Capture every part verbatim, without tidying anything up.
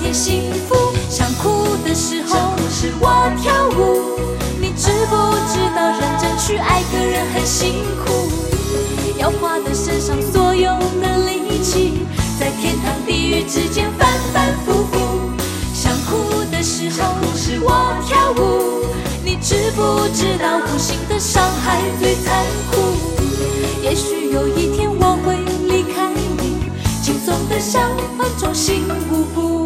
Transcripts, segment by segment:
片幸福。想哭的时候是我跳舞，你知不知道认真去爱个人很辛苦？要花的身上所有的力气，在天堂地狱之间反反复复。想哭的时候是我跳舞，你知不知道无形的伤害最残酷？也许有一天我会离开你，轻松的像换种心无补。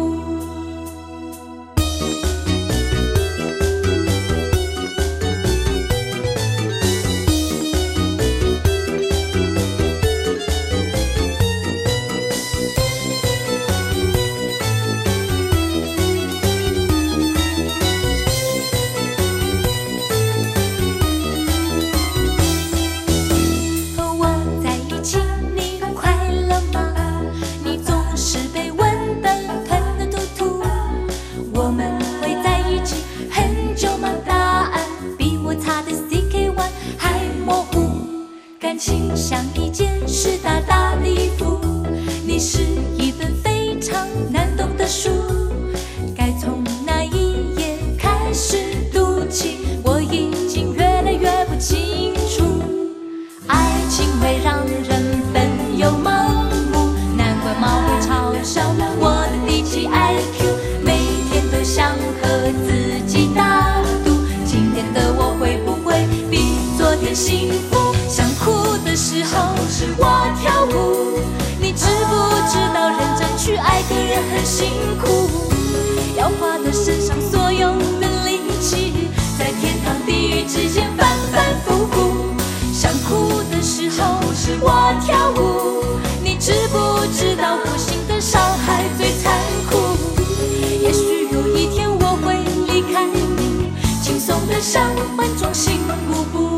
感情像一件湿哒哒的衣服，你是一本非常难懂的书，该从哪一页开始读起，我已经越来越不清楚。爱情会让人笨又盲目，难怪猫会嘲笑我的低级 I Q， 每天都想和自己打赌，今天的我会不会比昨天幸福？想哭的时候是我跳舞，你知不知道认真去爱个人很辛苦？要花的身上所有的力气，在天堂地狱之间反反复复。想哭的时候是我跳舞，你知不知道无形的伤害最残酷？也许有一天我会离开你，轻松的像换种心无补。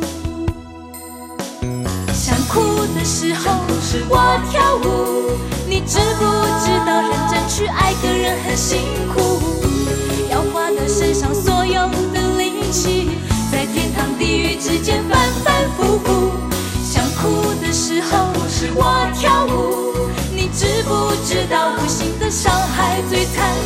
想哭的时候是我跳舞，你知不知道认真去爱个人很辛苦？要花的身上所有的力气，在天堂地狱之间反反复复。想哭的时候是我跳舞，你知不知道无形的伤害最残